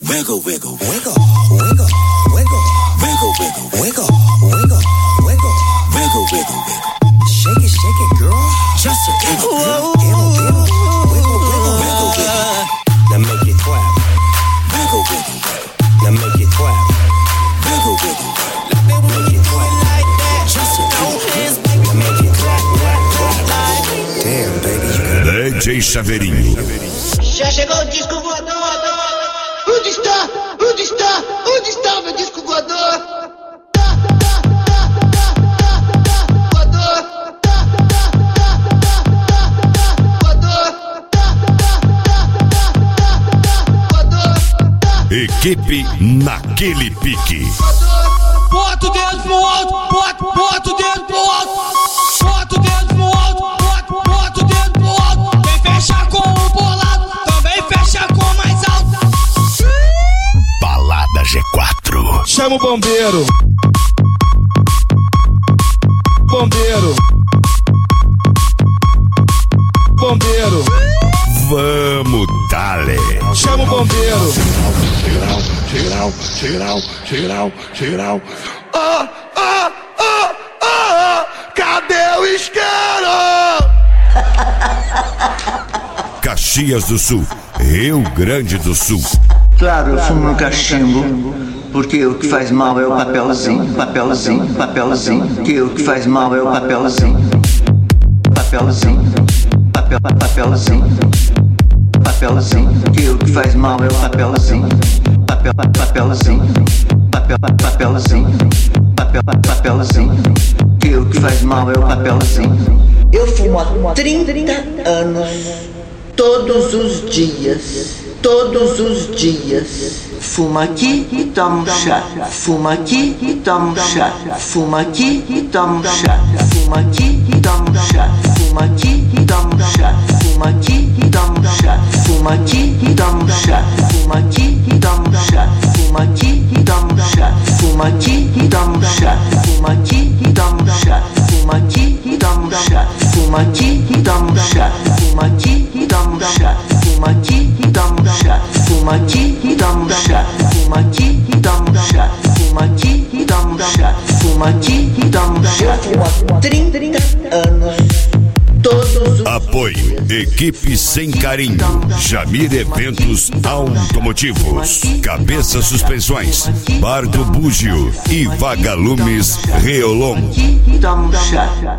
Wiggle, wiggle, wiggle, wiggle, wiggle, wiggle, wiggle, wiggle, wiggle, wiggle, wiggle, wiggle, wiggle. Shake it, girl. Just a wiggle, wiggle, wiggle, wiggle, wiggle, wiggle, wiggle. Now make it clap. Wiggle, wiggle, wiggle. Now make it clap. Wiggle, wiggle, wiggle. Make it clap like that. Just a wiggle, now make it clap, clap, clap. Damn, baby, you got DJ Chaveirinho. Já chegou o disco voador. Onde está? Onde está? Onde está o meu disco voador? Equipe naquele pique. Bota o dedo pro alto, bota o dedo pro alto, bota o dedo pro alto, bota o dedo pro alto. Quem fecha com o bolado, também fecha com mais alto. Balada G4. Chama o bombeiro. Bombeiro. Bombeiro. Vamos, dale. Chama o bombeiro. Check it out. Cadê o isqueiro? Caxias do Sul, Rio Grande do Sul. Claro, eu fumo no cachimbo, porque o que faz mal é o papelzinho, papelzinho, papelzinho. Que o que faz mal é o papelzinho, papelzinho, papelzinho, papelzinho. Que o que faz mal é o papelzinho, papelzinho, papelzinho, papelzinho. Que o que faz mal é o papelzinho. Eu fumo há 30 anos, todos os dias. Fuma aqui e toma um chá. Fuma aqui e toma um chá. Fuma aqui e toma um chá. Fuma aqui e toma um chá. Fuma aqui e toma um chá. Fuma aqui e toma um chá. Fuma aqui e toma um chá. Fuma aqui e toma um chá. Fuma aqui e toma um chá. Fuma aqui e toma um chá. Fuma aqui e toma um chá. Fuma aqui e toma um chá. Fuma aqui e toma um chá. Fuma aqui e toma um chá. Fuma aqui e toma um chá. Fuma aqui e toma um chá. Fuma aqui e toma um chá. Fuma aqui e toma um chá. Fuma aqui e toma um chá. Eu fumo há 30 anos, todos os Apoio Equipe Sem Carinho, Jamir Eventos Automotivos, Cabeça Suspensões, Bar do Búgio e Vagalumes Reolon. Toma um chá.